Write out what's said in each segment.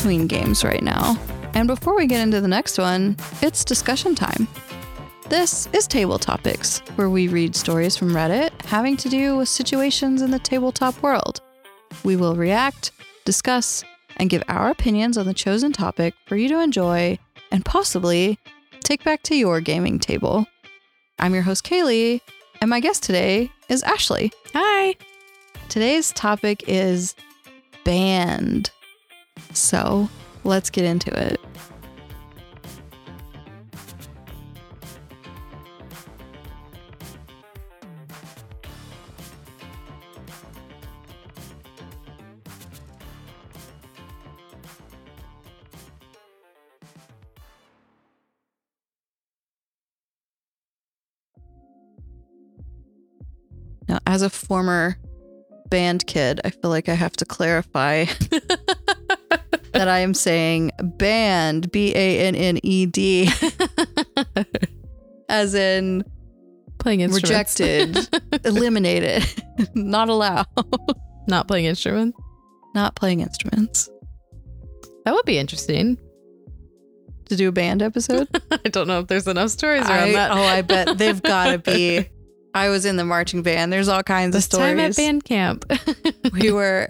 between games right now. And before we get into the next one, it's discussion time. This is Table Topics, where we read stories from Reddit having to do with situations in the tabletop world. We will react, discuss, and give our opinions on the chosen topic for you to enjoy and possibly take back to your gaming table. I'm your host, Kaylee, and my guest today is Ashley. Hi. Today's topic is band. So let's get into it. Now, as a former band kid, I feel like I have to clarify that I am saying banned, B-A-N-N-E-D, as in Playing instruments. rejected, eliminated, not allowed, Not playing instruments. not playing instruments. That would be interesting. To do a band episode? I don't know if there's enough stories around that. I bet they've got to be. I was in the marching band. There's all kinds of This time at stories. band camp. We were,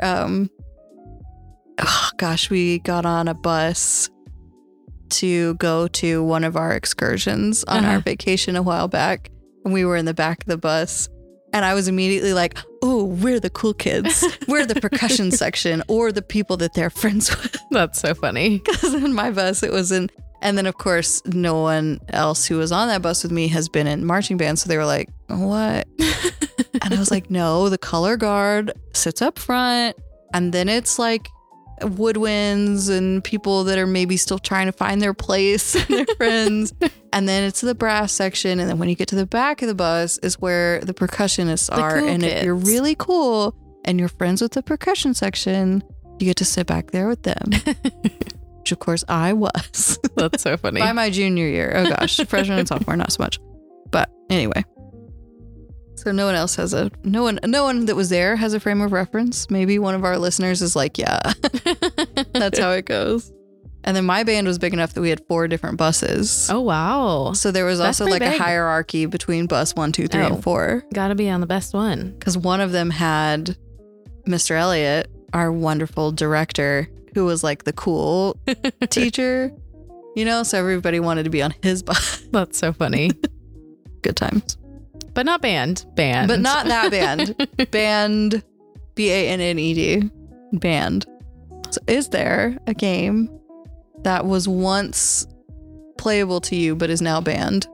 we got on a bus to go to one of our excursions on our vacation a while back. And we were in the back of the bus. And I was immediately like, oh, we're the cool kids. We're the percussion section or the people that they're friends with. That's so funny. Because in my bus, it was in. And then, of course, no one else who was on that bus with me has been in marching band. So they were like, what? And I was like, no, the color guard sits up front. And then it's like woodwinds and people that are maybe still trying to find their place and their friends. And then it's the brass section. And then when you get to the back of the bus is where the percussionists are. cool And if you're kids. really cool and you're friends with the percussion section, you get to sit back there with them. Which, of course, I was. That's so funny. By my junior year. Oh, gosh. Freshman and sophomore, not so much. But anyway. So no one else has no one that was there has a frame of reference. Maybe one of our listeners is like, yeah, that's how it goes. And then my band was big enough that we had 4 different buses. Oh, wow. So there was That's also like pretty a big. hierarchy between bus 1, 2, 3, Oh. and 4. Gotta be on the best one. Because one of them had Mr. Elliott, our wonderful director, who was like the cool teacher, so everybody wanted to be on his bus. That's so funny. Good times. But not band. Band. But not that band. Band, B-A-N-N-E-D. Band. So is there a game that was once playable to you but is now banned?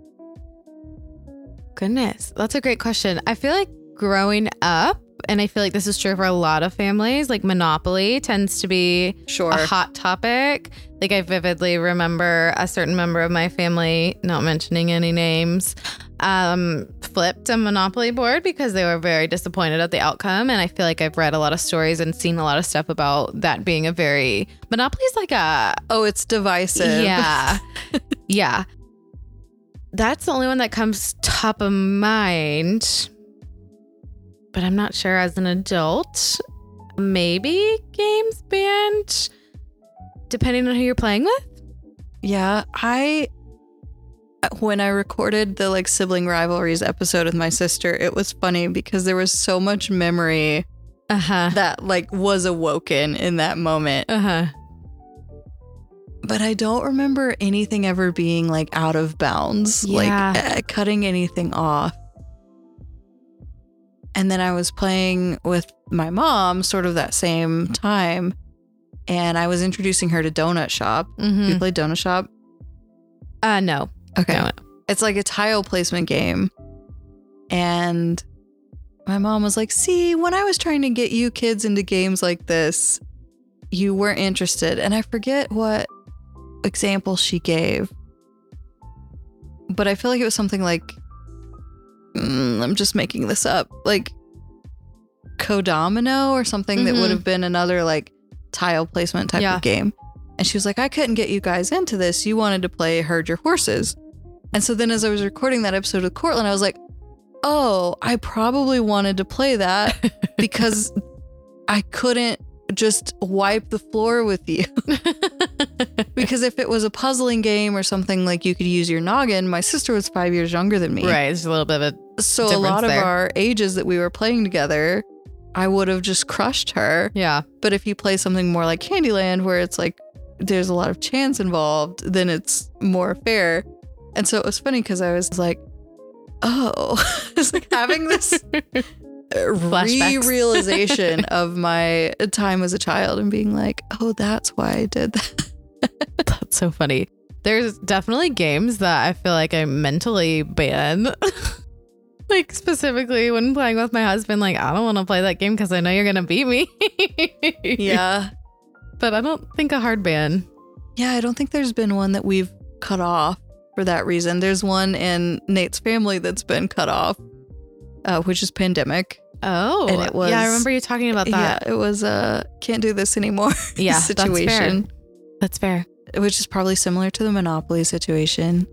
Goodness. That's a great question. I feel like growing up, and I feel like this is true for a lot of families, like Monopoly tends to be Sure. a hot topic. Like I vividly remember a certain member of my family, not mentioning any names, flipped a Monopoly board because they were very disappointed at the outcome. And I feel like I've read a lot of stories and seen a lot of stuff about that being Monopoly's like a... Oh, it's divisive. Yeah. Yeah. That's the only one that comes top of mind. But I'm not sure as an adult. Maybe games banned, depending on who you're playing with. Yeah, when I recorded the like sibling rivalries episode with my sister, it was funny because there was so much memory that like was awoken in that moment. But I don't remember anything ever being like out of bounds, like cutting anything off. And then I was playing with my mom sort of that same time. And I was introducing her to Donut Shop. You played Donut Shop? No. Okay. No. It's like a tile placement game. And my mom was like, see, when I was trying to get you kids into games like this, you weren't interested. And I forget what example she gave. But I feel like it was something like, I'm just making this up, like Codomino or something that would have been another like tile placement type of game. And she was like, I couldn't get you guys into this. You wanted to play Herd Your Horses. And so then as I was recording that episode with Cortland, I was like, oh, I probably wanted to play that because I couldn't just wipe the floor with you. Because if it was a puzzling game or something like you could use your noggin, my sister was 5 years younger than me. Right. It's a little bit of a So a lot of our ages that we were playing together, I would have just crushed her. Yeah. But if you play something more like Candyland, where it's like there's a lot of chance involved, then it's more fair. And so it was funny because I was like, oh, it's like having this realization of my time as a child and being like, oh, that's why I did that. That's so funny. There's definitely games that I feel like I mentally ban. Like specifically when playing with my husband, like I don't want to play that game because I know you're going to beat me. Yeah. But I don't think a hard ban. Yeah, I don't think there's been one that we've cut off for that reason. There's one in Nate's family that's been cut off, which is Pandemic. Oh, and it was, yeah, I remember you talking about that. Yeah, it was can't do this anymore situation. That's fair. Which is probably similar to the Monopoly situation.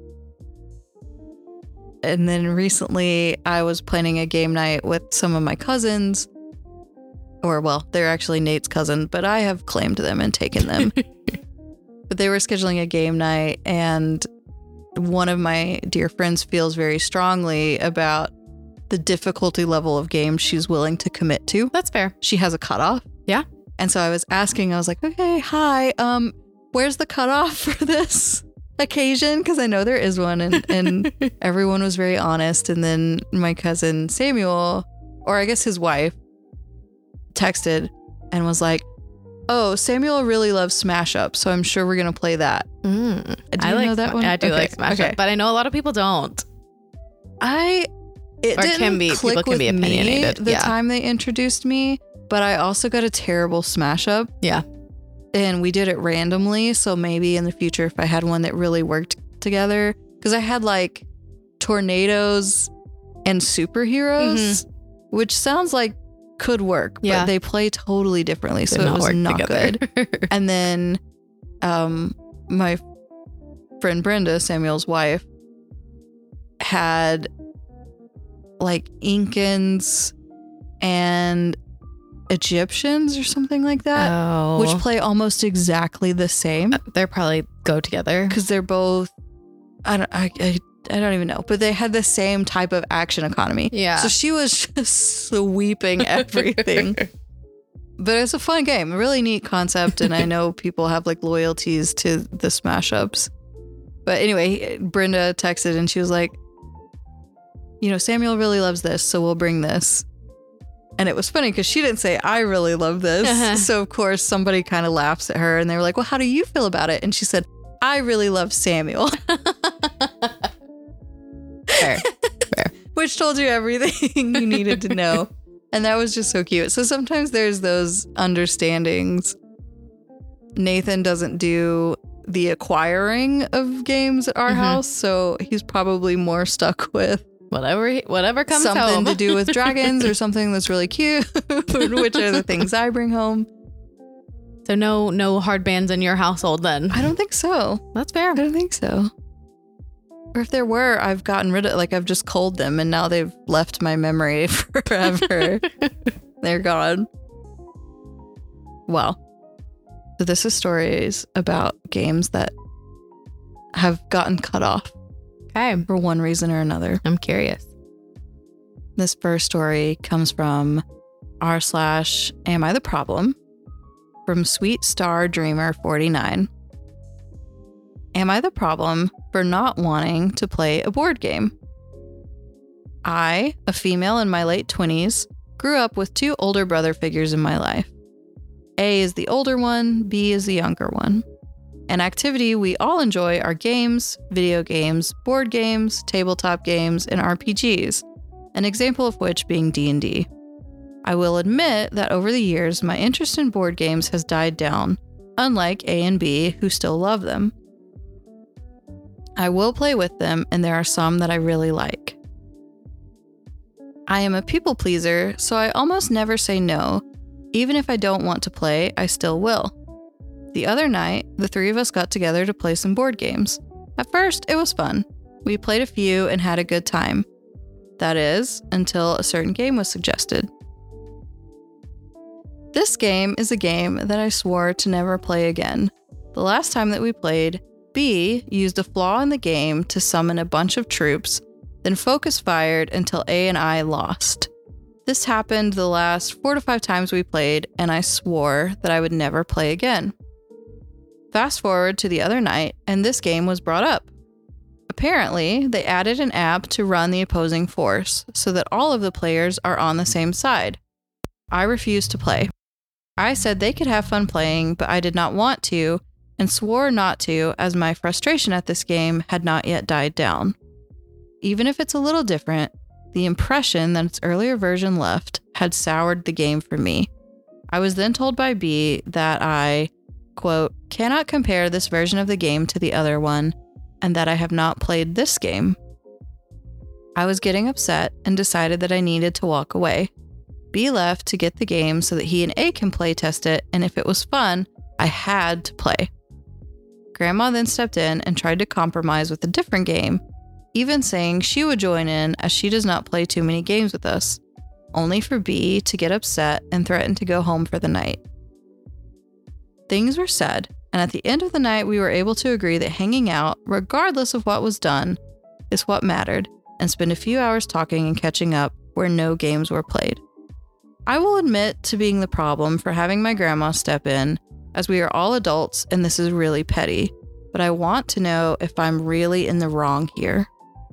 And then recently I was planning a game night with some of my cousins. Or, well, they're actually Nate's cousin, but I have claimed them and taken them. But they were scheduling a game night, and one of my dear friends feels very strongly about the difficulty level of games she's willing to commit to. That's fair. She has a cutoff. Yeah. And so I was asking, I was like, okay, hi, where's the cutoff for this occasion? Because I know there is one, and everyone was very honest. And then my cousin Samuel, or I guess his wife, texted and was like, oh, Samuel really loves Smash Up, so I'm sure we're going to play that. Do you know that one? I do like Smash Up, but I know a lot of people don't. It didn't click with me the time they introduced me, but I also got a terrible Smash Up. Yeah. And we did it randomly, so maybe in the future if I had one that really worked together, because I had like tornadoes and superheroes, which sounds like could work, but they play totally differently, so it was not good. And then my friend Brenda, Samuel's wife, had like Incans and Egyptians or something like that, which play almost exactly the same. They're probably go together because they're both I don't even know, but they had the same type of action economy. Yeah. So she was just sweeping everything. But it's a fun game, a really neat concept, and I know people have like loyalties to the Smash Ups. But anyway, Brenda texted and she was like, you know, Samuel really loves this, so we'll bring this. And it was funny because she didn't say, I really love this. So of course somebody kind of laughs at her and they were like, well, how do you feel about it? And she said, I really love Samuel. Fair. Which told you everything you needed to know. And that was just so cute. So sometimes there's those understandings. Nathan doesn't do the acquiring of games at our house, so he's probably more stuck with whatever comes something home. to do with dragons or something that's really cute, which are the things I bring home. So no hard bans in your household then? I don't think so. That's fair. I don't think so. Or if there were, I've gotten rid of, like, I've just culled them and now they've left my memory forever. They're gone. Well, so this is stories about games that have gotten cut off. Okay. For one reason or another. I'm curious. This first story comes from r/Am I the Problem? From Sweet Star Dreamer 49. Am I the problem for not wanting to play a board game? I, a female in my late 20s, grew up with two older brother figures in my life. A is the older one, B is the younger one. An activity we all enjoy are games, video games, board games, tabletop games, and RPGs, an example of which being D&D. I will admit that over the years, my interest in board games has died down, unlike A and B, who still love them. I will play with them, and there are some that I really like. I am a people pleaser, so I almost never say no. Even if I don't want to play, I still will. The other night, the three of us got together to play some board games. At first, it was fun. We played a few and had a good time. That is, until a certain game was suggested. This game is a game that I swore to never play again. The last time that we played, B used a flaw in the game to summon a bunch of troops, then focus fired until A and I lost. This happened the last 4 to 5 times we played, and I swore that I would never play again. Fast forward to the other night, and this game was brought up. Apparently, they added an app to run the opposing force, so that all of the players are on the same side. I refused to play. I said they could have fun playing, but I did not want to, and swore not to, as my frustration at this game had not yet died down. Even if it's a little different, the impression that its earlier version left had soured the game for me. I was then told by B that I, quote, cannot compare this version of the game to the other one, and that I have not played this game. I was getting upset and decided that I needed to walk away. B left to get the game so that he and A can play test it, and if it was fun, I had to play. Grandma then stepped in and tried to compromise with a different game, even saying she would join in as she does not play too many games with us, only for B to get upset and threaten to go home for the night. Things were said, and at the end of the night we were able to agree that hanging out, regardless of what was done, is what mattered, and spend a few hours talking and catching up where no games were played. I will admit to being the problem for having my grandma step in, as we are all adults and this is really petty, but I want to know if I'm really in the wrong here.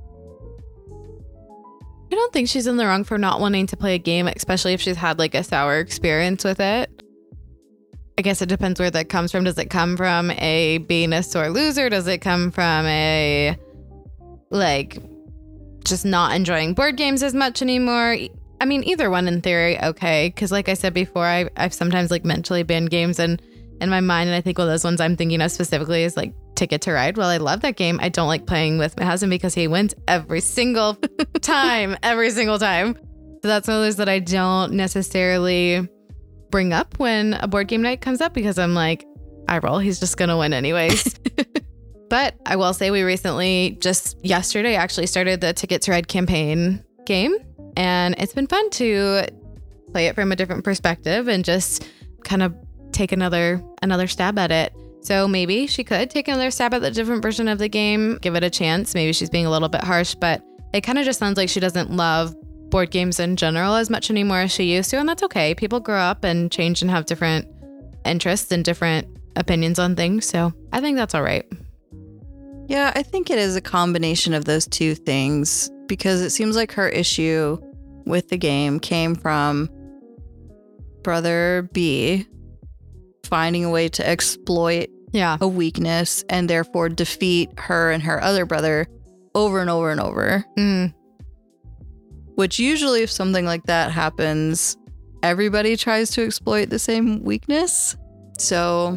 I don't think she's in the wrong for not wanting to play a game, especially if she's had like a sour experience with it. I guess it depends where that comes from. Does it come from a being a sore loser? Does it come from a like just not enjoying board games as much anymore? I mean, either one in theory, okay. Because like I said before, I've sometimes like mentally banned games in my mind. And I think one of those ones I'm thinking of specifically is like Ticket to Ride. Well, I love that game. I don't like playing with my husband because he wins every single time. So that's one of those that I don't necessarily bring up when a board game night comes up because I'm like, I roll. He's just going to win anyways. But I will say we recently, just yesterday, actually started the Ticket to Ride campaign game. And it's been fun to play it from a different perspective and just kind of take another stab at it. So maybe she could take another stab at the different version of the game, give it a chance. Maybe she's being a little bit harsh, but it kind of just sounds like she doesn't love board games in general as much anymore as she used to. And that's okay. People grow up and change and have different interests and different opinions on things. So I think that's all right. Yeah, I think it is a combination of those two things, because it seems like her issue with the game came from brother B finding a way to exploit a weakness and therefore defeat her and her other brother over and over and over. Mm. Which usually if something like that happens, everybody tries to exploit the same weakness. So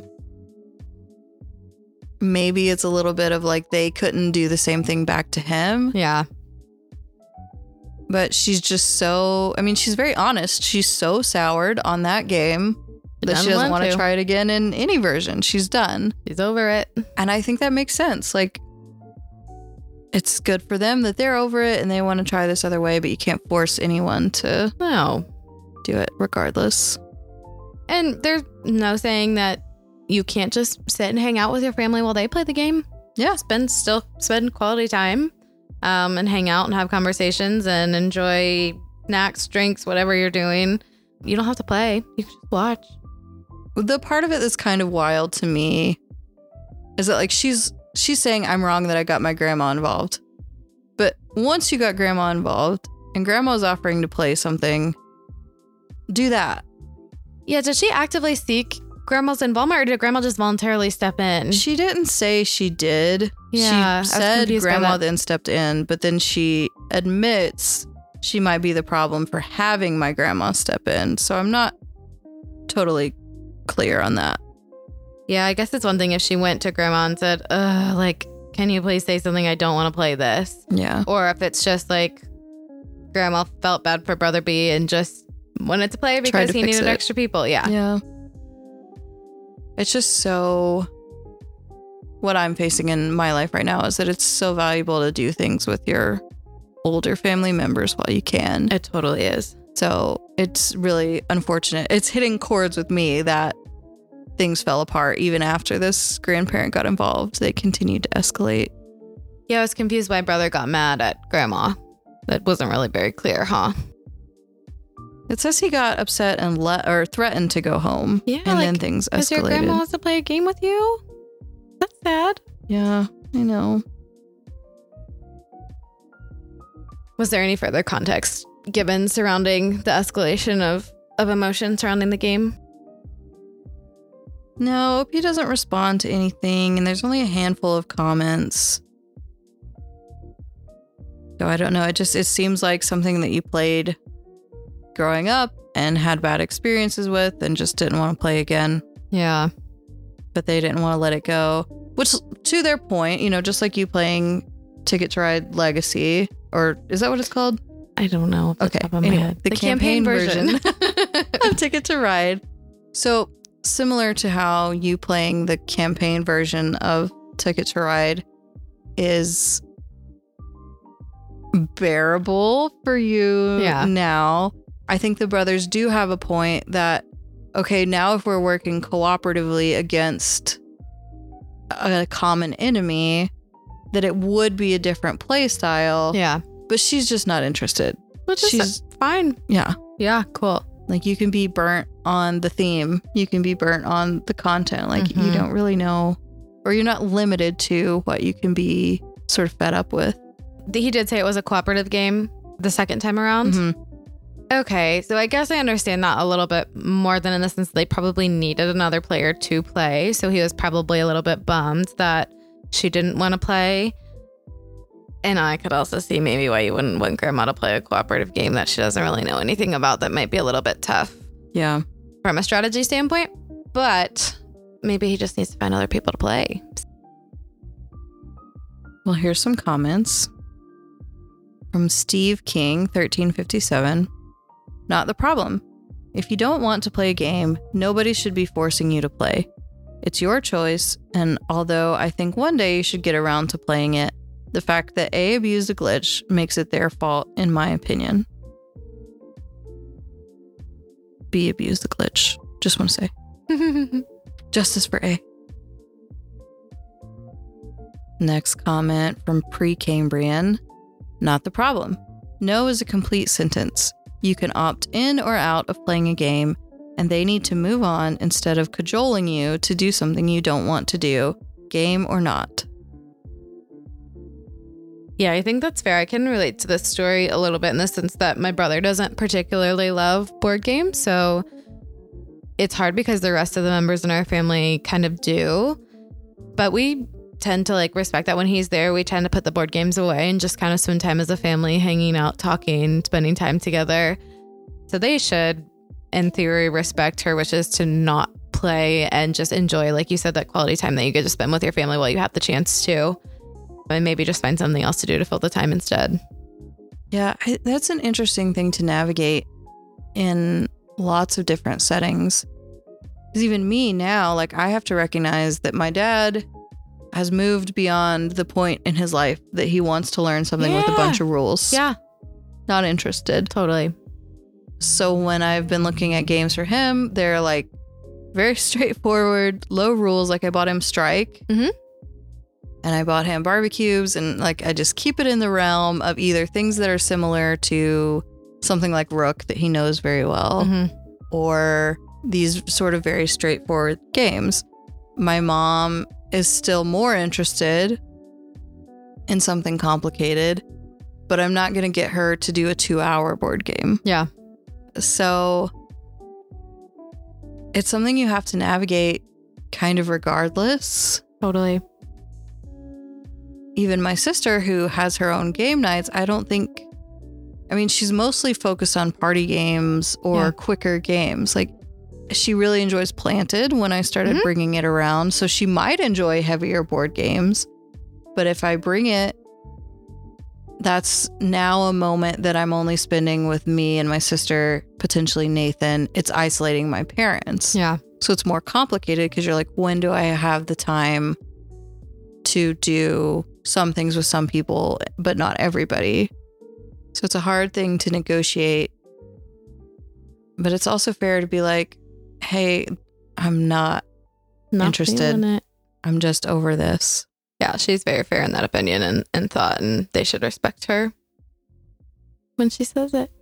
maybe it's a little bit of like they couldn't do the same thing back to him. Yeah. But she's just so, I mean, she's very honest. She's so soured on that game that she doesn't want to try it again in any version. She's done. She's over it. And I think that makes sense. Like, it's good for them that they're over it and they want to try this other way, but you can't force anyone to do it regardless. And there's no saying that you can't just sit and hang out with your family while they play the game. Yeah. Spend quality time and hang out and have conversations and enjoy snacks, drinks, whatever you're doing. You don't have to play. You can just watch. The part of it that's kind of wild to me is that like she's saying I'm wrong that I got my grandma involved. But once you got grandma involved and grandma's offering to play something, do that. Yeah, did she actively seek grandma's involvement or did grandma just voluntarily step in? She didn't say she did. Yeah, she said grandma then stepped in, but then she admits she might be the problem for having my grandma step in. So I'm not totally clear on that. Yeah, I guess it's one thing if she went to grandma and said, like, can you please say something? I don't want to play this. Yeah. Or if it's just like grandma felt bad for brother B and just wanted to play because he needed extra people. Yeah. Yeah. It's just so, what I'm facing in my life right now is that it's so valuable to do things with your older family members while you can. It totally is. So it's really unfortunate. It's hitting chords with me that things fell apart even after this grandparent got involved. They continued to escalate. Yeah, I was confused why brother got mad at grandma. That wasn't really very clear, huh? It says he got upset and threatened to go home. Yeah, and then things escalated. Because your grandma wants to play a game with you? That's sad. Yeah, I know. Was there any further context given surrounding the escalation of emotion surrounding the game? No, he doesn't respond to anything, and there's only a handful of comments. So I don't know. It seems like something that you played growing up and had bad experiences with and just didn't want to play again. Yeah. But they didn't want to let it go. Which, to their point, just like you playing Ticket to Ride Legacy, or is that what it's called? I don't know. Off the top of my head. The campaign version of Ticket to Ride. So similar to how you playing the campaign version of Ticket to Ride is bearable for you now. I think the brothers do have a point that, okay, now if we're working cooperatively against a common enemy, that it would be a different play style. Yeah. But she's just not interested. She's fine. Yeah. Yeah, cool. Like, you can be burnt on the theme. You can be burnt on the content. Like, you don't really know, or you're not limited to what you can be sort of fed up with. He did say it was a cooperative game the second time around. Mm-hmm. Okay, so I guess I understand that a little bit more than in the sense they probably needed another player to play. So he was probably a little bit bummed that she didn't want to play. And I could also see maybe why you wouldn't want grandma to play a cooperative game that she doesn't really know anything about, that might be a little bit tough. Yeah. From a strategy standpoint. But maybe he just needs to find other people to play. Well, here's some comments from Steve King, 1357. Not the problem. If you don't want to play a game, nobody should be forcing you to play. It's your choice, and although I think one day you should get around to playing it, the fact that A abused a glitch makes it their fault, in my opinion. B abused the glitch. Just want to say. Justice for A. Next comment from Precambrian. Not the problem. No is a complete sentence. You can opt in or out of playing a game, and they need to move on instead of cajoling you to do something you don't want to do, game or not. Yeah, I think that's fair. I can relate to this story a little bit in the sense that my brother doesn't particularly love board games, so it's hard because the rest of the members in our family kind of do. But we tend to respect that when he's there. We tend to put the board games away and just kind of spend time as a family, hanging out, talking, spending time together. So they should, in theory, respect her wishes to not play and just enjoy, like you said, that quality time that you get to spend with your family while you have the chance to. And maybe just find something else to do to fill the time instead. Yeah, that's an interesting thing to navigate in lots of different settings. Because even me now, I have to recognize that my dad has moved beyond the point in his life that he wants to learn something with a bunch of rules. Yeah. Not interested. Totally. So when I've been looking at games for him, they're very straightforward, low rules. I bought him Strike. Mm-hmm. And I bought him barbecues, and I just keep it in the realm of either things that are similar to something like Rook that he knows very well, or these sort of very straightforward games. My mom is still more interested in something complicated, but I'm not going to get her to do a 2-hour board game. Yeah. So it's something you have to navigate kind of regardless. Totally. Even my sister, who has her own game nights, she's mostly focused on party games or quicker games. She really enjoys Planted when I started bringing it around. So she might enjoy heavier board games. But if I bring it, that's now a moment that I'm only spending with me and my sister, potentially Nathan. It's isolating my parents. Yeah. So it's more complicated because you're when do I have the time to do some things with some people, but not everybody. So it's a hard thing to negotiate But it's also fair to be like, hey, I'm not interested. feeling it. I'm just over this. Yeah, she's very fair in that opinion and thought, and they should respect her when she says it.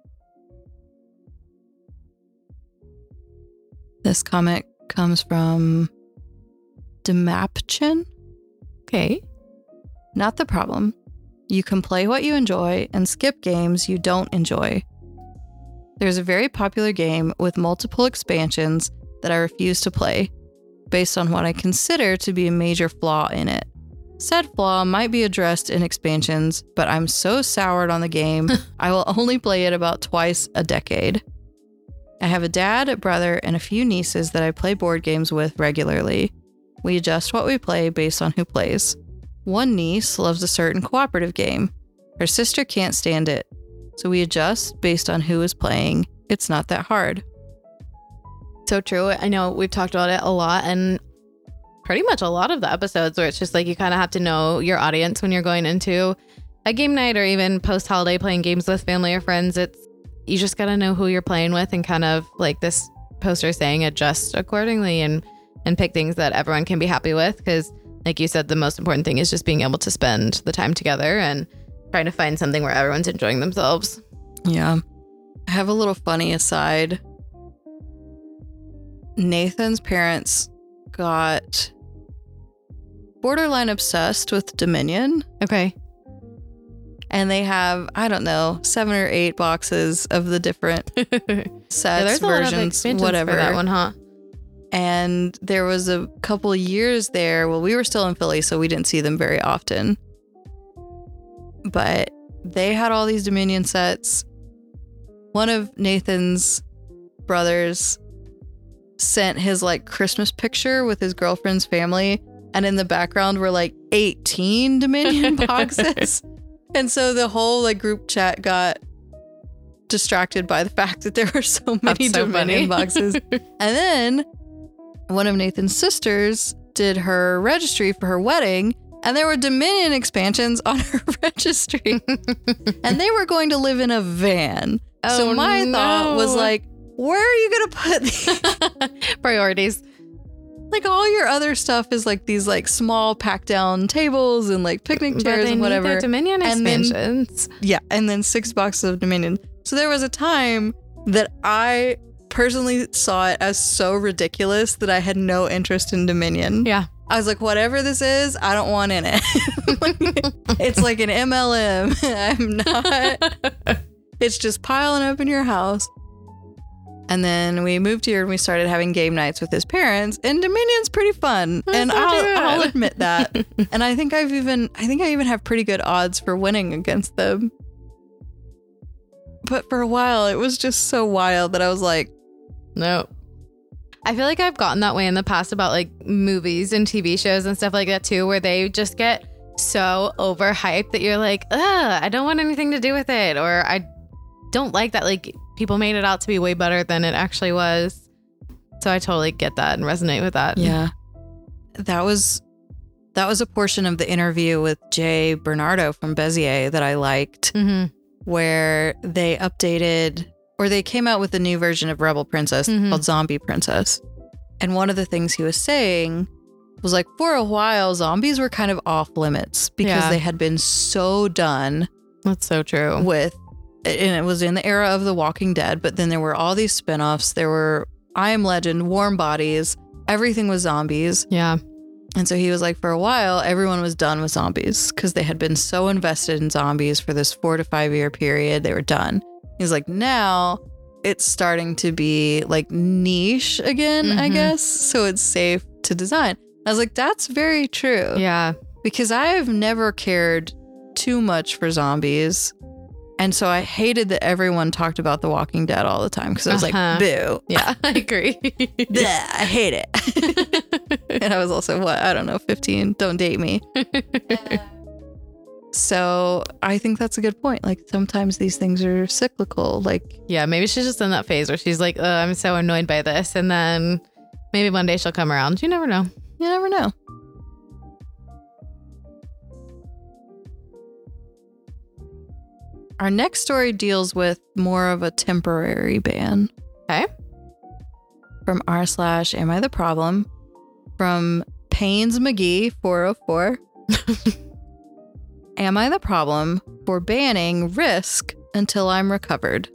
This comment comes from Demapchin. Okay. Not the problem. You can play what you enjoy and skip games you don't enjoy. There's a very popular game with multiple expansions that I refuse to play, based on what I consider to be a major flaw in it. Said flaw might be addressed in expansions, but I'm so soured on the game, I will only play it about twice a decade. I have a dad, a brother, and a few nieces that I play board games with regularly. We adjust what we play based on who plays. One niece loves a certain cooperative game. Her sister can't stand it. So we adjust based on who is playing. It's not that hard. So true. I know we've talked about it a lot, and pretty much a lot of the episodes where it's just like you kind of have to know your audience when you're going into a game night or even post-holiday playing games with family or friends. You just got to know who you're playing with and kind of, like this poster saying, adjust accordingly and pick things that everyone can be happy with. Because like you said, the most important thing is just being able to spend the time together and trying to find something where everyone's enjoying themselves. Yeah. I have a little funny aside. Nathan's parents got borderline obsessed with Dominion. Okay. And they have, I don't know, 7 or 8 boxes of the different sets, versions, whatever. For that one, huh? And there was a couple years there. Well, we were still in Philly, so we didn't see them very often. But they had all these Dominion sets. One of Nathan's brothers sent his like Christmas picture with his girlfriend's family. And in the background were like 18 Dominion boxes. And so the whole like group chat got distracted by the fact that there were so many Dominion boxes. And then one of Nathan's sisters did her registry for her wedding, and there were Dominion expansions on her registry. And they were going to live in a van. Oh, so my thought was like, where are you going to put these? Priorities. Like all your other stuff is like these like small pack down tables and like picnic chairs and whatever. Need their Dominion expansions. And then 6 boxes of Dominion. So there was a time that I personally saw it as so ridiculous that I had no interest in Dominion. Yeah. I was like, whatever this is, I don't want in it. It's like an MLM. I'm not. It's just piling up in your house. And then we moved here and we started having game nights with his parents, and Dominion's pretty fun. And I'll admit that. And I think I even have pretty good odds for winning against them. But for a while, it was just so wild that I was like, no. I feel like I've gotten that way in the past about like movies and TV shows and stuff like that too, where they just get so overhyped that you're like, ugh, I don't want anything to do with it. Or I don't like that. Like people made it out to be way better than it actually was. So I totally get that and resonate with that. Yeah. That was a portion of the interview with Jay Bernardo from Bezier that I liked, where they updated, or they came out with a new version of Rebel Princess called Zombie Princess. And one of the things he was saying was like, for a while, zombies were kind of off limits because they had been so done. That's so true. And it was in the era of The Walking Dead, but then there were all these spinoffs. There were I Am Legend, Warm Bodies, everything was zombies. Yeah. And so he was like, for a while, everyone was done with zombies because they had been so invested in zombies for this 4 to 5 year period. They were done. He's like, now it's starting to be like niche again, I guess. So it's safe to design. I was like, that's very true. Yeah. Because I've never cared too much for zombies. And so I hated that everyone talked about The Walking Dead all the time because I was like, boo. Yeah, I agree. Bleh, I hate it. And I was also, 15? Don't date me. So I think that's a good point. Like sometimes these things are cyclical. Like, yeah, maybe she's just in that phase where she's like, I'm so annoyed by this. And then maybe one day she'll come around. You never know. You never know. Our next story deals with more of a temporary ban. Okay. From r/Am I the Problem? From Paynes McGee 404. Am I the problem for banning Risk until I'm recovered?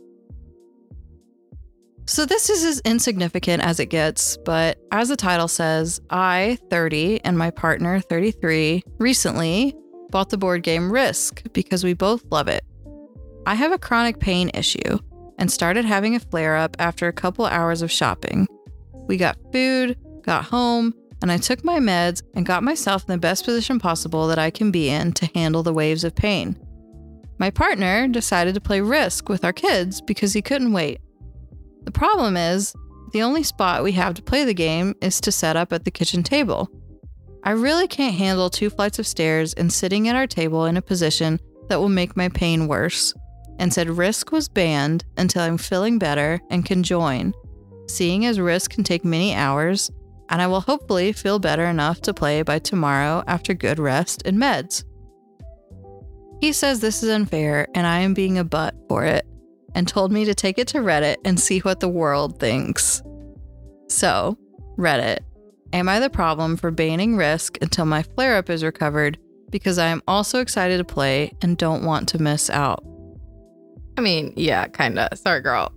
So this is as insignificant as it gets, but as the title says, I, 30, and my partner, 33, recently bought the board game Risk because we both love it. I have a chronic pain issue and started having a flare-up after a couple hours of shopping. We got food, got home, and I took my meds and got myself in the best position possible that I can be in to handle the waves of pain. My partner decided to play Risk with our kids because he couldn't wait. The problem is, the only spot we have to play the game is to set up at the kitchen table. I really can't handle 2 flights of stairs and sitting at our table in a position that will make my pain worse, and said Risk was banned until I'm feeling better and can join, seeing as Risk can take many hours, and I will hopefully feel better enough to play by tomorrow after good rest and meds. He says this is unfair and I am being a butt for it, and told me to take it to Reddit and see what the world thinks. So, Reddit, am I the problem for banning Risk until my flare-up is recovered because I am also excited to play and don't want to miss out? I mean, yeah, kinda. Sorry, girl.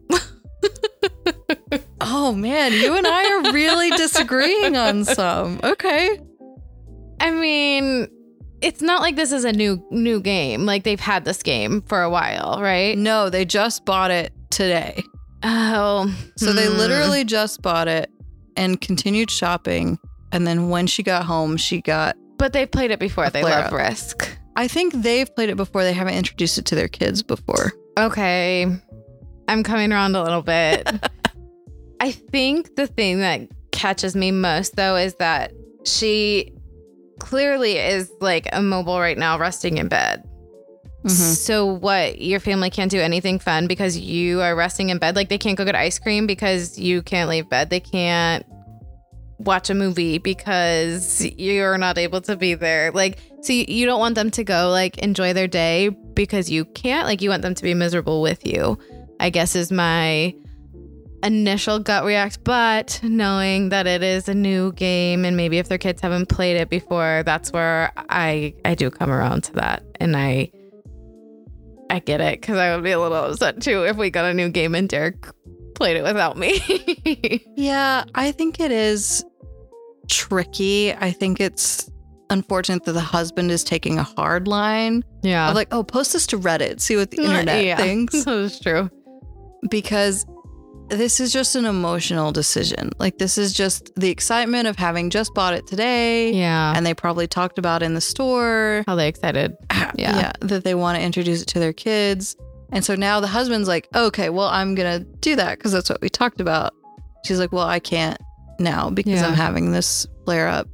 Oh man, you and I are really disagreeing on some. Okay. I mean, it's not like this is a new game. Like, they've had this game for a while, right? No, they just bought it today. Oh. So they literally just bought it and continued shopping. And then when she got home, she got... But they've played it before. They love flare-up. Risk. I think they've played it before. They haven't introduced it to their kids before. Okay. I'm coming around a little bit. I think the thing that catches me most, though, is that she clearly is like immobile right now, resting in bed. Mm-hmm. So what, your family can't do anything fun because you are resting in bed? Like, they can't go get ice cream because you can't leave bed. They can't watch a movie because you're not able to be there. Like, so you don't want them to go like enjoy their day because you can't. Like, you want them to be miserable with you, I guess, is my initial gut react. But knowing that it is a new game and maybe if their kids haven't played it before, that's where I do come around to that. And I get it, because I would be a little upset too if we got a new game and Derek played it without me. Yeah, I think it is tricky. I think it's unfortunate that the husband is taking a hard line. Yeah. Of like, oh, post this to Reddit, see what the internet thinks. That is true. Because this is just an emotional decision. Like, this is just the excitement of having just bought it today. Yeah. And they probably talked about in the store. How they excited. Yeah. That they want to introduce it to their kids. And so now the husband's like, okay, well, I'm going to do that because that's what we talked about. She's like, well, I can't now because I'm having this flare up.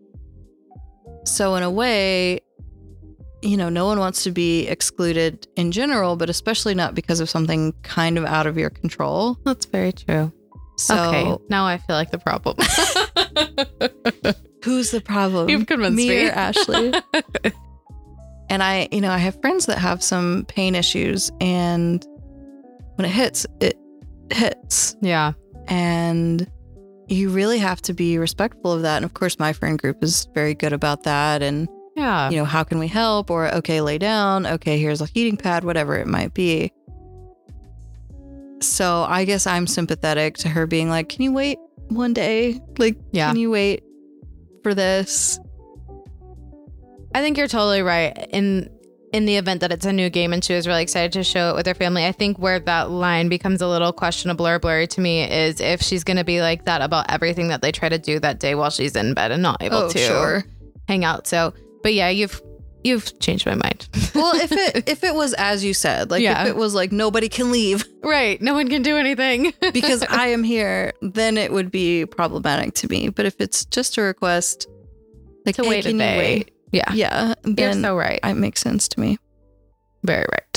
So in a way, you know, no one wants to be excluded in general, but especially not because of something kind of out of your control. That's very true. So okay, now I feel like the problem. Who's the problem? You've convinced me. Or Ashley? And I have friends that have some pain issues, and when it hits, it hits. Yeah. And you really have to be respectful of that. And of course, my friend group is very good about that. And, yeah, you know, how can we help? Or, okay, lay down. Okay, here's a heating pad, whatever it might be. So I guess I'm sympathetic to her being like, can you wait one day? Like, can you wait for this? I think you're totally right. In the event that it's a new game and she was really excited to show it with her family, I think where that line becomes a little questionable or blurry to me is if she's going to be like that about everything that they try to do that day while she's in bed and not able to hang out. So, but yeah, you've changed my mind. Well, if it was as you said, like if it was like nobody can leave, right? No one can do anything because I am here, then it would be problematic to me. But if it's just a request, like, to wait a day. Yeah. Then you're so right. It makes sense to me. Very right.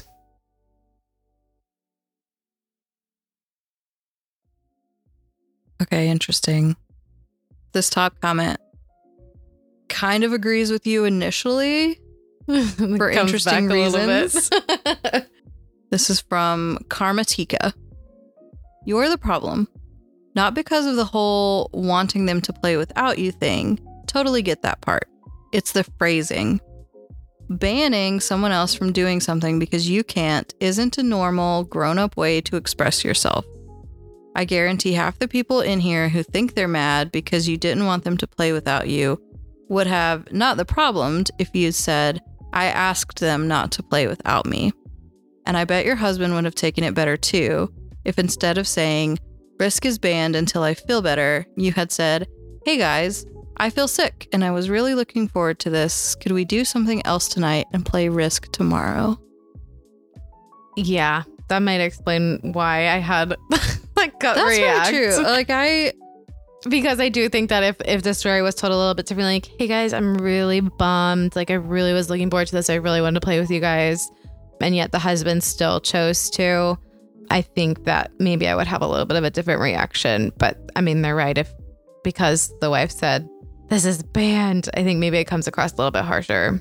Okay, interesting. This top comment kind of agrees with you initially for interesting reasons. This is from Karmatika. You're the problem. Not because of the whole wanting them to play without you thing. Totally get that part. It's the phrasing. Banning someone else from doing something because you can't isn't a normal, grown-up way to express yourself. I guarantee half the people in here who think they're mad because you didn't want them to play without you would have not the problem if you said, I asked them not to play without me. And I bet your husband would have taken it better too if instead of saying, Risk is banned until I feel better, you had said, hey guys, I feel sick and I was really looking forward to this. Could we do something else tonight and play Risk tomorrow? Yeah, that might explain why I had like gut That's react. very true. Because I do think that if the story was told a little bit differently, like, hey guys, I'm really bummed. Like I really was looking forward to this. I really wanted to play with you guys. And yet the husband still chose to. I think that maybe I would have a little bit of a different reaction. But I mean, they're right. Because the wife said, this is banned, I think maybe it comes across a little bit harsher.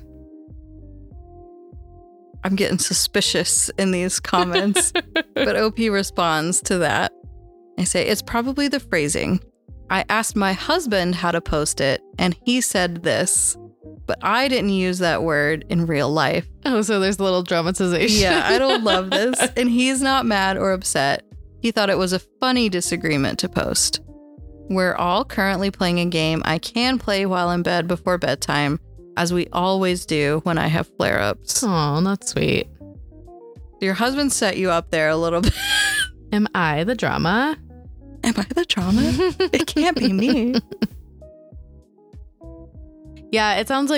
I'm getting suspicious in these comments. But OP responds to that. I say, it's probably the phrasing. I asked my husband how to post it, and he said this, but I didn't use that word in real life. Oh, so there's a little dramatization. Yeah, I don't love this. And he's not mad or upset. He thought it was a funny disagreement to post. We're all currently playing a game I can play while in bed before bedtime, as we always do when I have flare-ups. Oh, that's sweet. Your husband set you up there a little bit. Am I the drama? Am I the drama? It can't be me. Yeah, it sounds like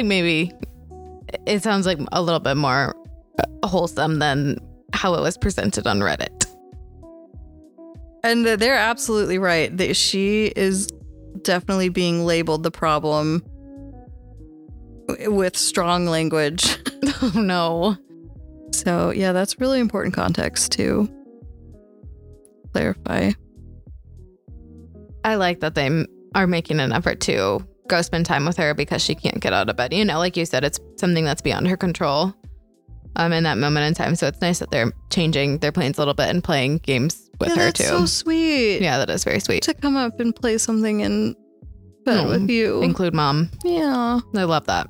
a little bit more wholesome than how it was presented on Reddit. And they're absolutely right. That she is definitely being labeled the problem with strong language. Oh, no. So, yeah, that's really important context to clarify. I like that they are making an effort to go spend time with her because she can't get out of bed. You know, like you said, it's something that's beyond her control in that moment in time. So it's nice that they're changing their plans a little bit and playing games with her too. That's so sweet. Yeah, that is very sweet. To come up and play something in bed with you. Include mom. Yeah. I love that.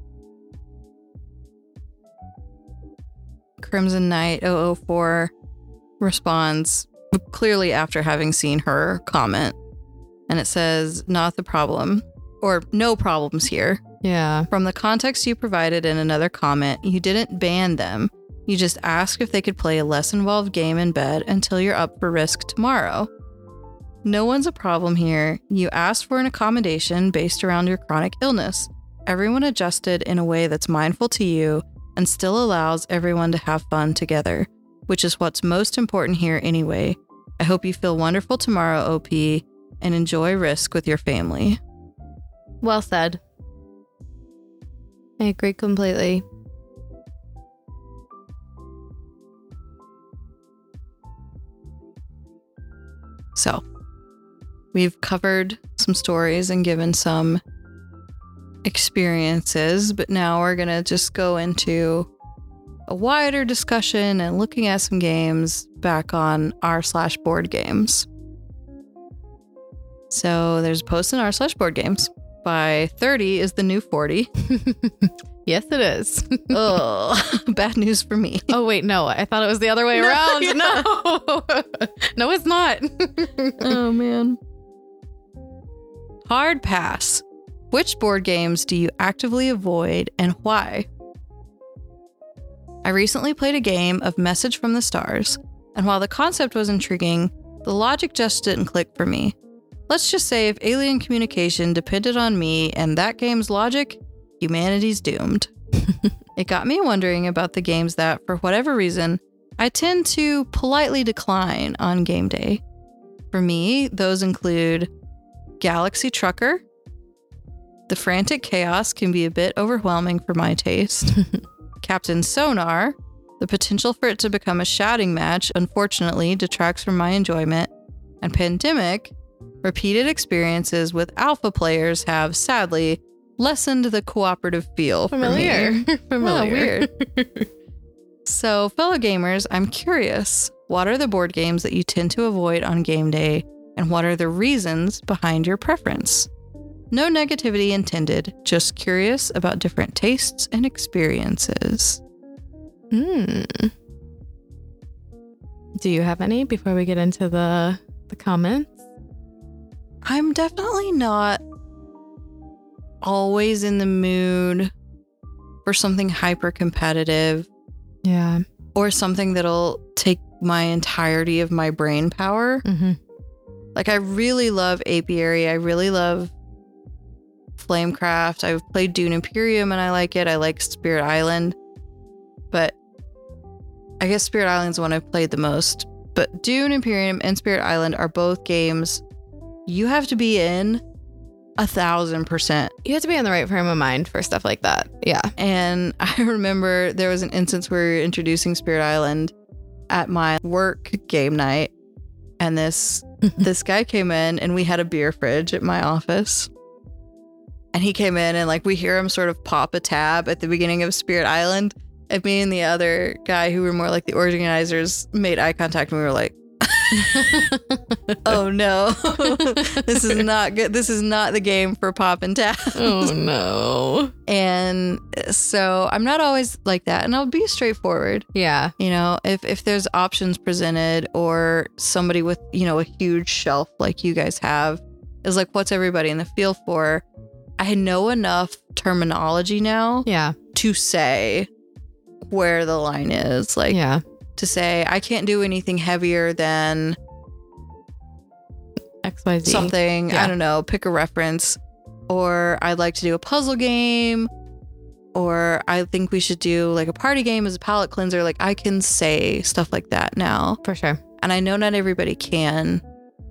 Crimson Knight 004 responds clearly after having seen her comment. And it says, not the problem, or no problems here. Yeah. From the context you provided in another comment, you didn't ban them. You just asked if they could play a less involved game in bed until you're up for Risk tomorrow. No one's a problem here. You asked for an accommodation based around your chronic illness. Everyone adjusted in a way that's mindful to you and still allows everyone to have fun together, which is what's most important here anyway. I hope you feel wonderful tomorrow, OP, and enjoy Risk with your family. Well said. I agree completely. So, we've covered some stories and given some experiences, but now we're going to just go into a wider discussion and looking at some games back on r/board games. So there's a post in r/board games by 30 is the new 40. Yes, it is. Oh, bad news for me. Oh, wait, no. I thought it was the other way around. Yeah. No. No, it's not. Oh, man. Hard pass. Which board games do you actively avoid and why? I recently played a game of Message from the Stars, and while the concept was intriguing, the logic just didn't click for me. Let's just say if alien communication depended on me and that game's logic, humanity's doomed. It got me wondering about the games that, for whatever reason, I tend to politely decline on game day. For me, those include Galaxy Trucker. The frantic chaos can be a bit overwhelming for my taste. Captain Sonar. The potential for it to become a shouting match, unfortunately, detracts from my enjoyment. And Pandemic. Repeated experiences with alpha players have, sadly, lessened the cooperative feel for me. Familiar. Oh, weird. So, fellow gamers, I'm curious. What are the board games that you tend to avoid on game day? And what are the reasons behind your preference? No negativity intended, just curious about different tastes and experiences. Do you have any before we get into the comments? I'm definitely not always in the mood for something hyper competitive. Yeah. Or something that'll take my entirety of my brain power. Mm-hmm. Like, I really love Apiary. I really love Flamecraft. I've played Dune Imperium and I like it. I like Spirit Island. But I guess Spirit Island's the one I've played the most. But Dune Imperium and Spirit Island are both games you have to be in 1,000%. You have to be in the right frame of mind for stuff like that. Yeah. And I remember there was an instance where we were introducing Spirit Island at my work game night. And this guy came in and we had a beer fridge at my office. And he came in and like we hear him sort of pop a tab at the beginning of Spirit Island. And me and the other guy who were more like the organizers made eye contact and we were like, oh no, this is not good. This is not the game for pop and tabs. Oh no. And so I'm not always like that. And I'll be straightforward. Yeah. You know, if there's options presented or somebody with, you know, a huge shelf like you guys have is like, what's everybody in the field for? I know enough terminology now to say where the line is. Like, to say, I can't do anything heavier than XYZ. Something, I don't know, pick a reference. Or I'd like to do a puzzle game. Or I think we should do like a party game as a palate cleanser. Like, I can say stuff like that now. For sure. And I know not everybody can.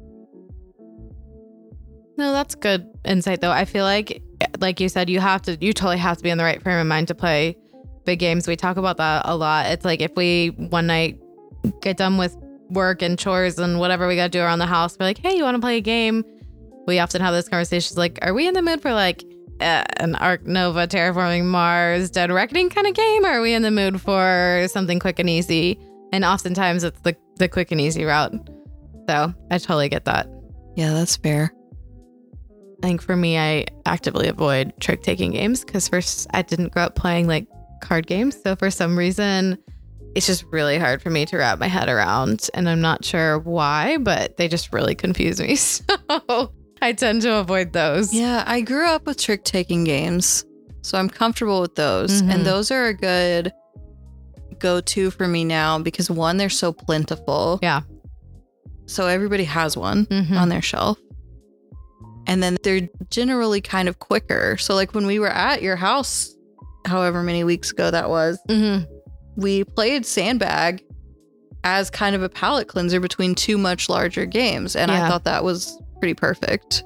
No, that's good insight though. I feel like you said, you totally have to be in the right frame of mind to play big games. We talk about that a lot. It's like if we one night get done with work and chores and whatever we got to do around the house, we're like, hey, you want to play a game? We often have this conversation like, are we in the mood for like an Ark Nova Terraforming Mars Dead Reckoning kind of game? Or are we in the mood for something quick and easy? And oftentimes it's the quick and easy route. So I totally get that. Yeah, that's fair. I think for me, I actively avoid trick-taking games because first, I didn't grow up playing like card games. So for some reason, it's just really hard for me to wrap my head around. And I'm not sure why, but they just really confuse me. So I tend to avoid those. Yeah, I grew up with trick-taking games. So I'm comfortable with those. Mm-hmm. And those are a good go-to for me now because one, they're so plentiful. Yeah. So everybody has one on their shelf. And then they're generally kind of quicker. So like when we were at your house, however many weeks ago that was, we played Sandbag as kind of a palate cleanser between two much larger games. And I thought that was pretty perfect.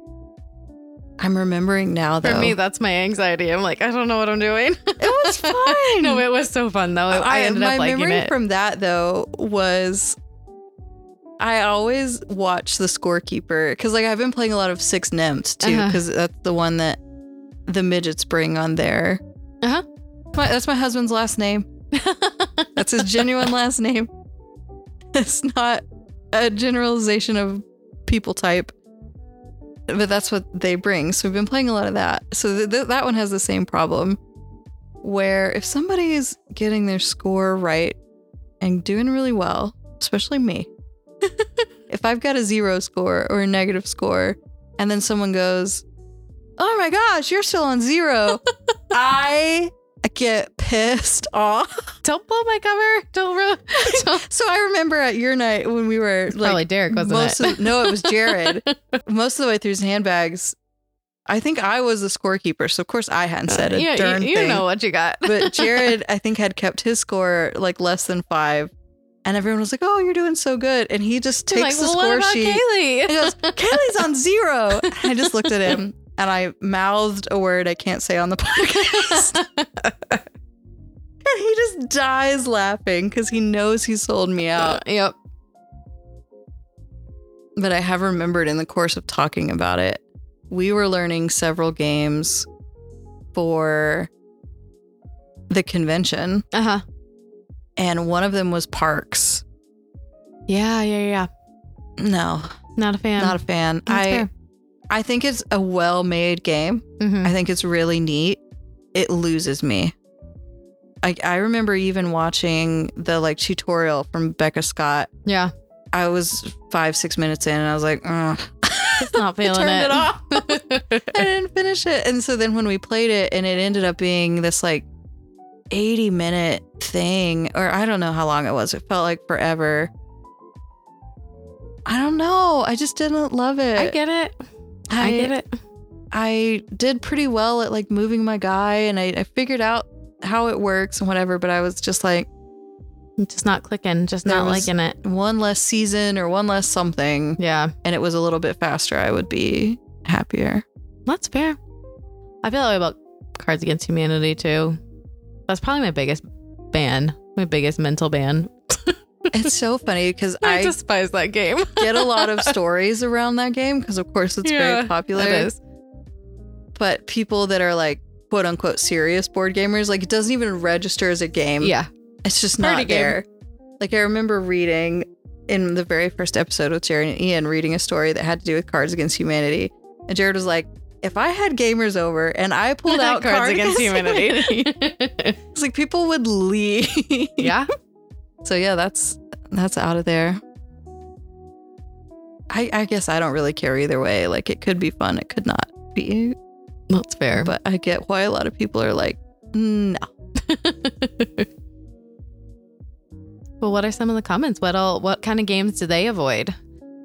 I'm remembering now, though. For me, that's my anxiety. I'm like, I don't know what I'm doing. It was fun. No, it was so fun, though. I ended up liking it. My memory from that, though, was I always watch the scorekeeper because like I've been playing a lot of Six Nymphs too because that's the one that the midgets bring on there. That's my husband's last name. That's his genuine last name. It's not a generalization of people type, but that's what they bring. So we've been playing a lot of that. So that one has the same problem where if somebody is getting their score right and doing really well, especially me, if I've got a 0 score or a negative score and then someone goes, oh my gosh, you're still on 0, I get pissed off. Don't blow my cover. Don't. So I remember at your night when we were like, probably Derek, wasn't it? No, it was Jared. Most of the way through his handbags, I think I was the scorekeeper. So of course I hadn't said a darn thing. You know what you got. But Jared, I think, had kept his score like less than 5. And everyone was like, oh, you're doing so good. And he just takes the score sheet. Kaylee? And he goes, Kaylee's on 0. And I just looked at him and I mouthed a word I can't say on the podcast. And he just dies laughing because he knows he sold me out. Yep. But I have remembered in the course of talking about it, we were learning several games for the convention. And one of them was Parks. Yeah. No, Not a fan. not a fan. That's fair. I think it's a well-made game. Mhm. I think it's really neat. It loses me. I remember even watching the like tutorial from Becca Scott. Yeah. I was 5-6 minutes in and I was like, ugh. Just not feeling Turned it. it off. I didn't finish it. And so then when we played it and it ended up being this like 80-minute thing, or I don't know how long it was. It felt like forever. I don't know. I just didn't love it. I get it. I get it. I did pretty well at like moving my guy and I figured out how it works and whatever, but I was just like, Just not clicking. Just There not was- liking it. one less season or one less something, Yeah. and it was a little bit faster, I would be happier. That's fair. I feel that way about Cards Against Humanity too. That's probably my biggest ban. My biggest mental ban. It's so funny because I I despise that game. get a lot of stories around that game because of course it's very popular. It is. But people that are like quote unquote serious board gamers, like it doesn't even register as a game. Yeah. It's just Party not game. there. Like I remember reading in the very first episode with Jared and Ian, reading a story that had to do with Cards Against Humanity. And Jared was like, if I had gamers over and I pulled out Cards Against Humanity, it's like people would leave. Yeah. So yeah, that's out of there. I guess I don't really care either way. Like it could be fun, it could not be. That's fair. But I get why a lot of people are like, no. Well, what are some of the comments? What kind of games do they avoid?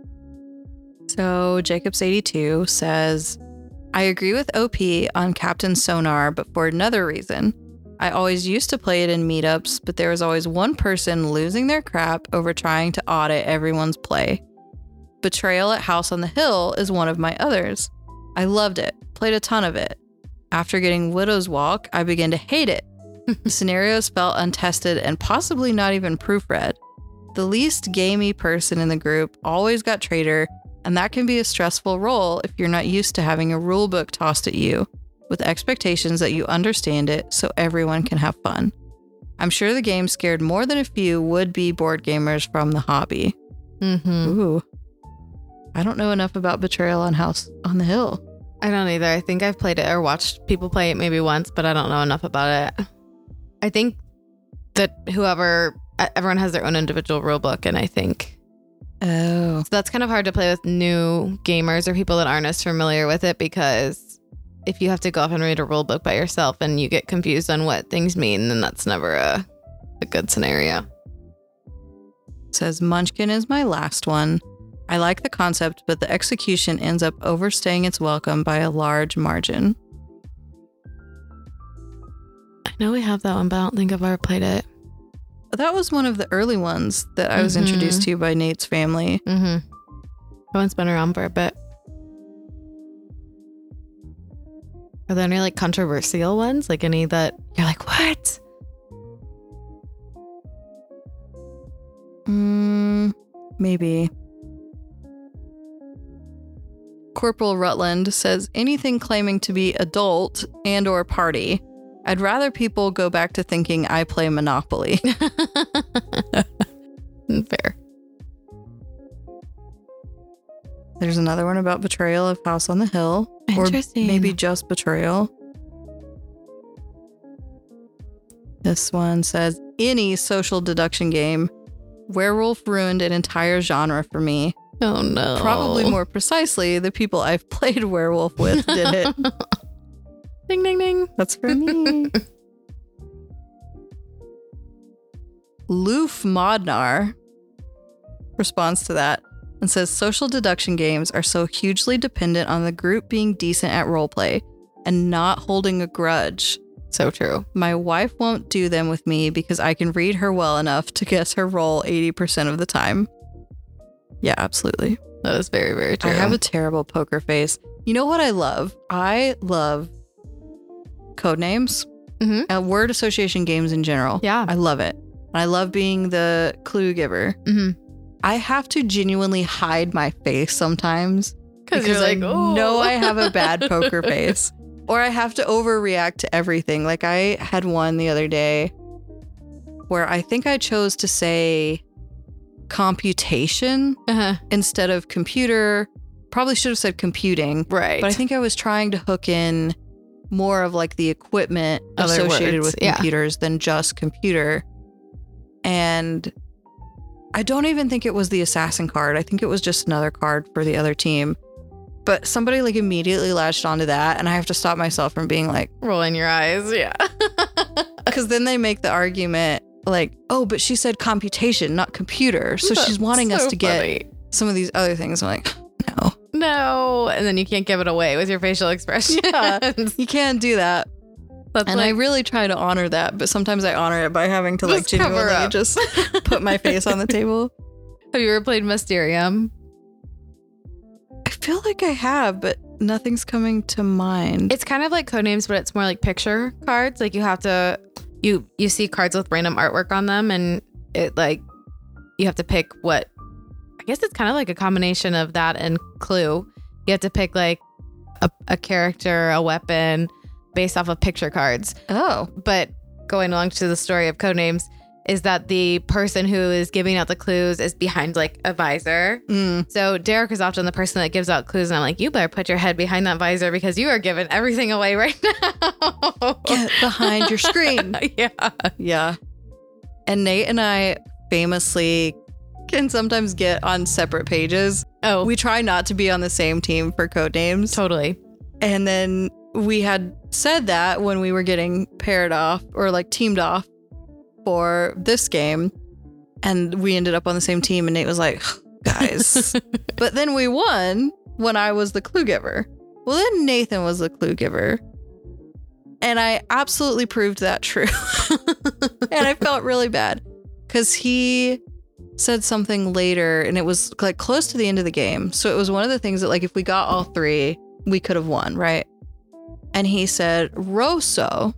So Jacobs82 says, I agree with OP on Captain Sonar, but for another reason. I always used to play it in meetups, but there was always one person losing their crap over trying to audit everyone's play. Betrayal at House on the Hill is one of my others. I loved it, played a ton of it. After getting Widow's Walk, I began to hate it. The scenarios felt untested and possibly not even proofread. The least gamey person in the group always got traitor, and that can be a stressful role if you're not used to having a rule book tossed at you, with expectations that you understand it so everyone can have fun. I'm sure the game scared more than a few would-be board gamers from the hobby. Mm-hmm. Ooh. I don't know enough about Betrayal on House on the Hill. I don't either. I think I've played it or watched people play it maybe once, but I don't know enough about it. I think that everyone has their own individual rule book, and I think Oh. so that's kind of hard to play with new gamers or people that aren't as familiar with it, because if you have to go off and read a rule book by yourself and you get confused on what things mean, then that's never a good scenario. Says Munchkin is my last one. I like the concept, but the execution ends up overstaying its welcome by a large margin. I know we have that one, but I don't think I've ever played it. That was one of the early ones that I was Mhm. introduced to by Nate's family. Mm-hmm. That one's been around for a bit. Are there any like controversial ones? Like any that you're like, what? Maybe. Corporal Rutland says anything claiming to be adult and or party. I'd rather people go back to thinking I play Monopoly. Fair. There's another one about Betrayal of House on the Hill. Interesting. Or maybe just Betrayal. This one says, any social deduction game. Werewolf ruined an entire genre for me. Oh no. Probably more precisely, the people I've played Werewolf with did it. Ding ding ding. That's for me. Loof Modnar responds to that and says social deduction games are so hugely dependent on the group being decent at roleplay and not holding a grudge. So true. My wife won't do them with me because I can read her well enough to guess her role 80% of the time. Yeah, absolutely. That is very, very true. I have a terrible poker face. You know what I love? I love code names and word association games in general. Yeah. I love it. And I love being the clue giver. Mm-hmm. I have to genuinely hide my face sometimes Because you're like, oh. know I have a bad poker face. Or I have to overreact to everything. Like I had one the other day where I think I chose to say computation instead of computer. Probably should have said computing. Right. But I think I was trying to hook in more of like the equipment Other associated words, with computers than just computer. And I don't even think it was the assassin card. I think it was just another card for the other team. But somebody like immediately latched onto that, and I have to stop myself from being like, rolling your eyes. Yeah. because then they make the argument like, oh, but she said computation, not computer. So she's wanting us to get some of these other things. I'm like, no. And then you can't give it away with your facial expression. Yeah, you can't do that. And I really try to honor that, but sometimes I honor it by having to like genuinely just put my face on the table. Have you ever played Mysterium? I feel like I have, but nothing's coming to mind. It's kind of like Codenames, but it's more like picture cards. Like you have to, you see cards with random artwork on them, and it like, you have to pick what, I guess it's kind of like a combination of that and Clue. You have to pick like a character, a weapon, based off of picture cards. Oh. But going along to the story of Codenames is that the person who is giving out the clues is behind like a visor. So Derek is often the person that gives out clues, and I'm like, you better put your head behind that visor because you are giving everything away right now. Get behind your screen. Yeah. And Nate and I famously can sometimes get on separate pages. Oh. We try not to be on the same team for Codenames. Totally. And then we had said that when we were getting paired off or like teamed off for this game, and we ended up on the same team, and Nate was like, guys. But then we won when I was the clue giver. Well, then Nathan was the clue giver. And I absolutely proved that true. And I felt really bad because he said something later, and it was like close to the end of the game. So it was one of the things that like if we got all three, we could have won, right? And he said, Rosso.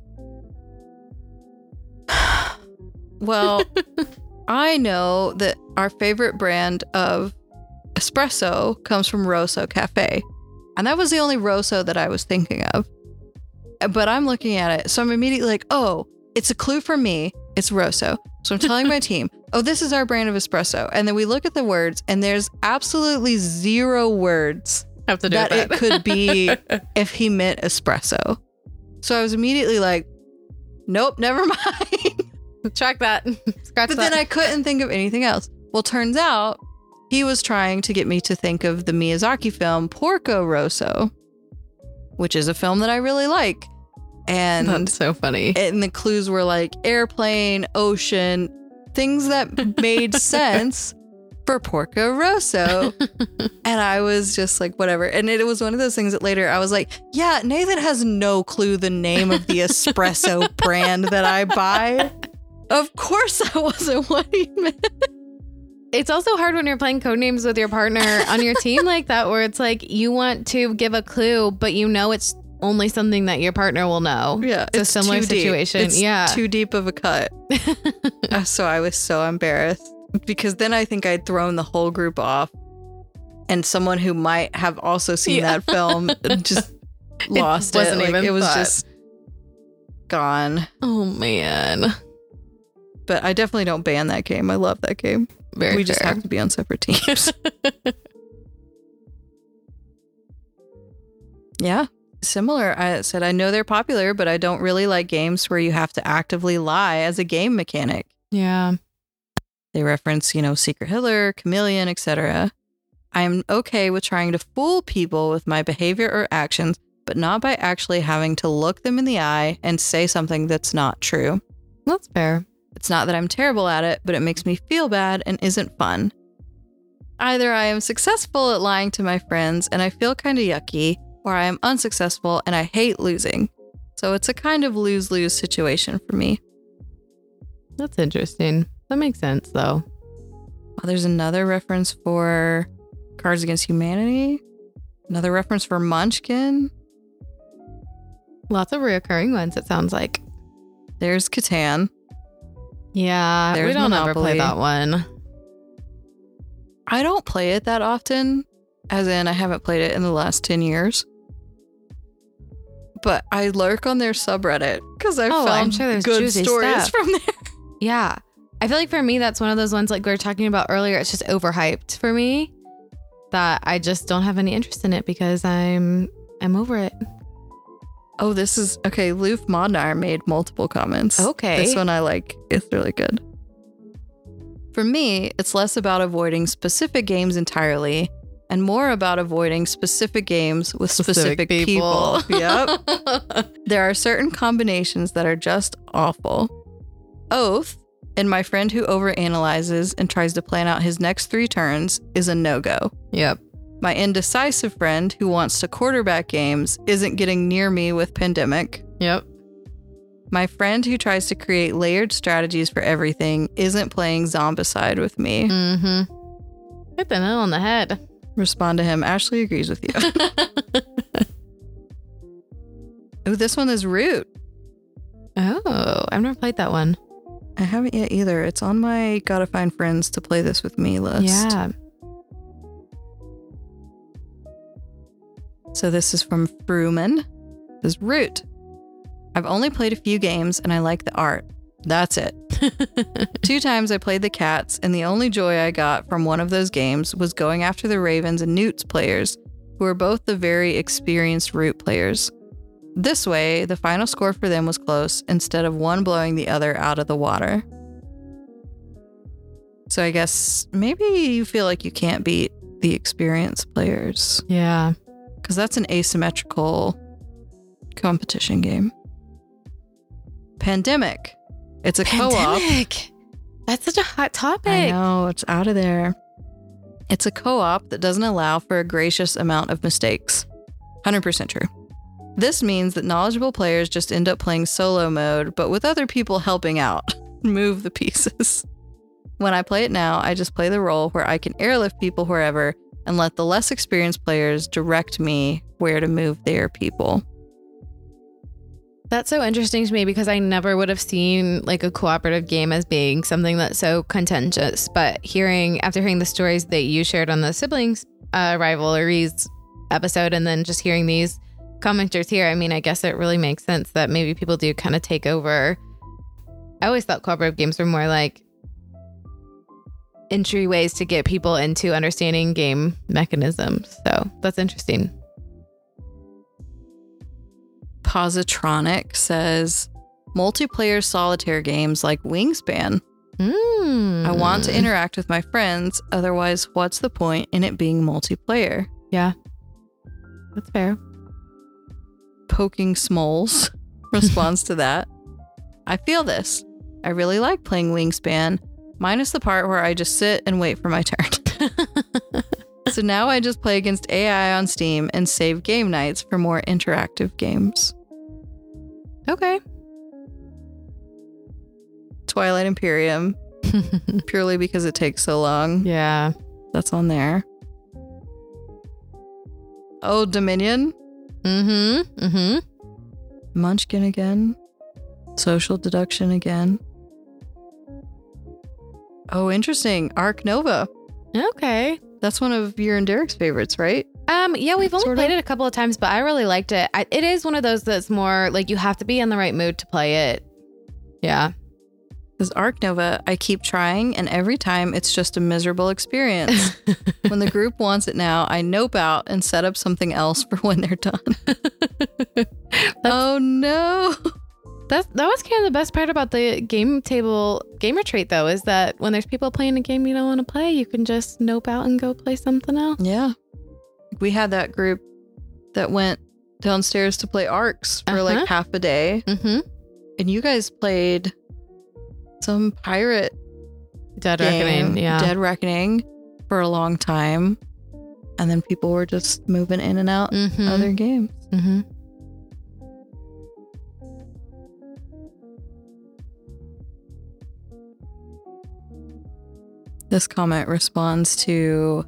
Well, I know that our favorite brand of espresso comes from Rosso Cafe. And that was the only Rosso that I was thinking of. But I'm looking at it. So I'm immediately like, oh, it's a clue for me. It's Rosso. So I'm telling my team, oh, this is our brand of espresso. And then we look at the words, and there's absolutely zero words have to do that with it could be if he meant espresso. So I was immediately like, nope, never mind. Track that. Scratch but that. then I couldn't think of anything else. Well, turns out he was trying to get me to think of the Miyazaki film Porco Rosso, which is a film that I really like. And that's so funny. And the clues were like airplane, ocean, things that made sense for Porco Rosso. And I was just like, whatever. And it was one of those things that later I was like, yeah, Nathan has no clue the name of the espresso brand that I buy. Of course that wasn't what he meant. It's also hard when you're playing Codenames with your partner on your team like that, where it's like you want to give a clue, but you know it's only something that your partner will know. Yeah. It's a similar situation. It's too deep of a cut. So I was so embarrassed because then I think I'd thrown the whole group off, and someone who might have also seen that film just lost it. Wasn't Like, even it was thought. just gone. Oh man. But I definitely don't ban that game. I love that game. We just have to be on separate teams. Yeah. Similar. I said, I know they're popular, but I don't really like games where you have to actively lie as a game mechanic. Yeah. They reference, Secret Hitler, Chameleon, etc. I am okay with trying to fool people with my behavior or actions, but not by actually having to look them in the eye and say something that's not true. That's fair. It's not that I'm terrible at it, but it makes me feel bad and isn't fun. Either I am successful at lying to my friends and I feel kind of yucky, or I am unsuccessful and I hate losing. So it's a kind of lose-lose situation for me. That's interesting. That makes sense, though. Oh, there's another reference for Cards Against Humanity. Another reference for Munchkin. Lots of reoccurring ones, it sounds like. There's Catan. Yeah, There's we don't ever Monopoly. play that one. I don't play it that often, as in I haven't played it in the last 10 years. But I lurk on their subreddit because I I'm found sure there's good juicy stories stuff. from there. Yeah. I feel like for me, that's one of those ones like we were talking about earlier. It's just overhyped for me that I just don't have any interest in it because I'm over it. Oh, this is okay. Loof Modnar made multiple comments. Okay. This one I like. It's really good. For me, it's less about avoiding specific games entirely and more about avoiding specific games with specific people. Yep. There are certain combinations that are just awful. Oath, and my friend who overanalyzes and tries to plan out his next 3 turns is a no-go. Yep. My indecisive friend who wants to quarterback games isn't getting near me with Pandemic. Yep. My friend who tries to create layered strategies for everything isn't playing Zombicide with me. Mm-hmm. Hit the nail on the head. Respond to him. Ashley agrees with you. Oh, this one is Root. Oh, I've never played that one. I haven't yet either. It's on my gotta find friends to play this with me list. Yeah. So this is from Fruman. This is Root. I've only played a few games and I like the art. That's it. 2 times I played the cats, and the only joy I got from one of those games was going after the Ravens and Newts players, who are both the very experienced Root players. This way, the final score for them was close instead of one blowing the other out of the water. So I guess maybe you feel like you can't beat the experienced players. Yeah. Because that's an asymmetrical competition game. Pandemic. It's a co-op. Pandemic. That's such a hot topic. I know, it's out of there. It's a co-op that doesn't allow for a gracious amount of mistakes. 100% true. This means that knowledgeable players just end up playing solo mode, but with other people helping out. Move the pieces. When I play it now, I just play the role where I can airlift people wherever and let the less experienced players direct me where to move their people. That's so interesting to me because I never would have seen like a cooperative game as being something that's so contentious. But after hearing the stories that you shared on the siblings rivalries episode, and then just hearing these commenters here, I mean, I guess it really makes sense that maybe people do kind of take over. I always thought cooperative games were more like entryways to get people into understanding game mechanisms. So that's interesting. Positronic says, multiplayer solitaire games like Wingspan. I want to interact with my friends, otherwise what's the point in it being multiplayer? Yeah, that's fair. Poking Smoles responds to that. I feel this. I really like playing Wingspan, minus the part where I just sit and wait for my turn. So now I just play against AI on Steam and save game nights for more interactive games. Okay. Twilight Imperium, purely because it takes so long. Yeah. That's on there. Oh, Dominion. Munchkin again. Social Deduction again. Oh, interesting. Ark Nova. Okay. That's one of your and Derek's favorites, right? Yeah, we've only played it a couple of times, but I really liked it. It is one of those that's more like you have to be in the right mood to play it. Yeah. Because Ark Nova, I keep trying, and every time it's just a miserable experience. When the group wants it now, I nope out and set up something else for when they're done. Oh no. That was kind of the best part about the game table gamer trait, though, is that when there's people playing a game you don't want to play, you can just nope out and go play something else. Yeah. We had that group that went downstairs to play Arcs for like half a day. Mm-hmm. And you guys played some pirate Dead game, Reckoning, yeah. Dead Reckoning for a long time. And then people were just moving in and out other games. Mm-hmm. This comment responds to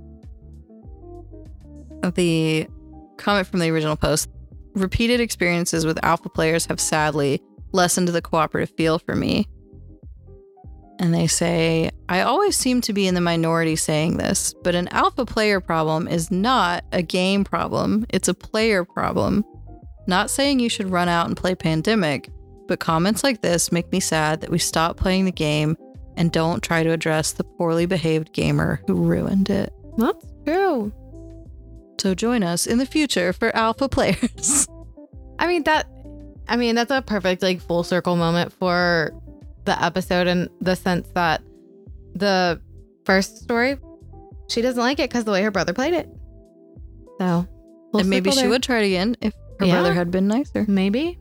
the comment from the original post. Repeated experiences with alpha players have sadly lessened the cooperative feel for me. And they say, I always seem to be in the minority saying this, but an alpha player problem is not a game problem. It's a player problem. Not saying you should run out and play Pandemic, but comments like this make me sad that we stopped playing the game And don't try to address the poorly behaved gamer who ruined it. That's true. So join us in the future for alpha players. That's a perfect like full circle moment for the episode in the sense that the first story, she doesn't like it because the way her brother played it. So, and maybe she would try it again if her brother had been nicer. Maybe.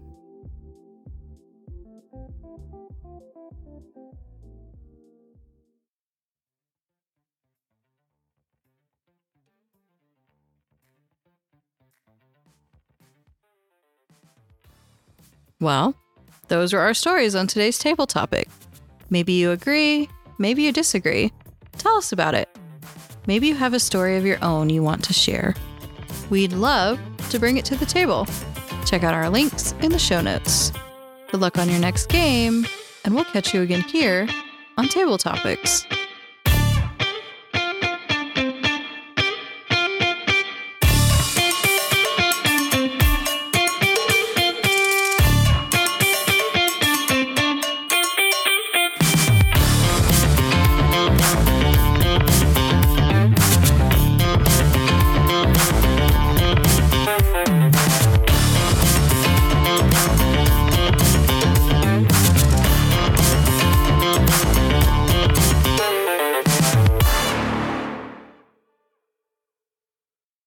Well, those were our stories on today's table topic. Maybe you agree, maybe you disagree. Tell us about it. Maybe you have a story of your own you want to share. We'd love to bring it to the table. Check out our links in the show notes. Good luck on your next game, and we'll catch you again here on Table Topics.